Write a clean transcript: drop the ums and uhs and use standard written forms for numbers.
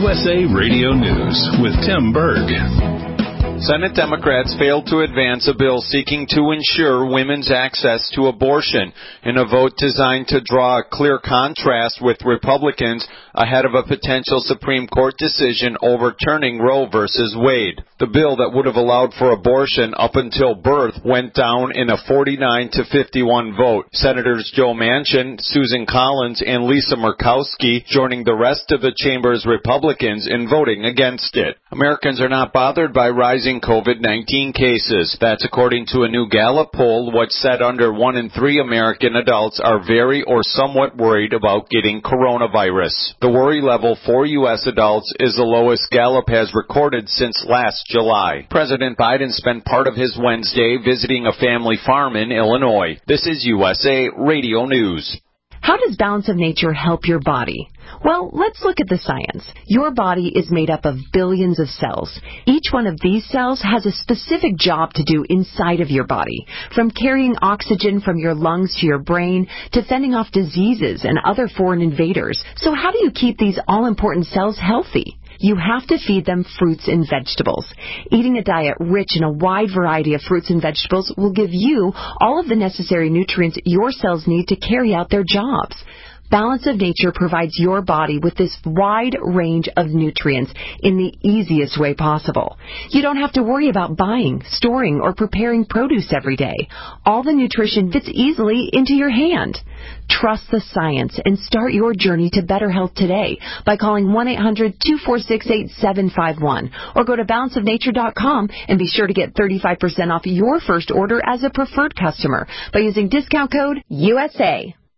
USA Radio News with Tim Berg. Senate Democrats failed to advance a bill seeking to ensure women's access to abortion in a vote designed to draw a clear contrast with Republicans ahead of a potential Supreme Court decision overturning Roe v. Wade. The bill that would have allowed for abortion up until birth went down in a 49-51 vote. Senators Joe Manchin, Susan Collins, and Lisa Murkowski joining the rest of the chamber's Republicans in voting against it. Americans are not bothered by rising COVID-19 cases. That's according to a new Gallup poll, which said under 1 in 3 American adults are very or somewhat worried about getting coronavirus. The worry level for U.S. adults is the lowest Gallup has recorded since last July. President Biden spent part of his Wednesday visiting a family farm in Illinois. This is USA Radio News. How does Balance of Nature help your body? Well, let's look at the science. Your body is made up of billions of cells. Each one of these cells has a specific job to do inside of your body, from carrying oxygen from your lungs to your brain to fending off diseases and other foreign invaders. So how do you keep these all-important cells healthy? You have to feed them fruits and vegetables. Eating a diet rich in a wide variety of fruits and vegetables will give you all of the necessary nutrients your cells need to carry out their jobs. Balance of Nature provides your body with this wide range of nutrients in the easiest way possible. You don't have to worry about buying, storing, or preparing produce every day. All the nutrition fits easily into your hand. Trust the science and start your journey to better health today by calling 1-800-246-8751 or go to balanceofnature.com and be sure to get 35% off your first order as a preferred customer by using discount code USA.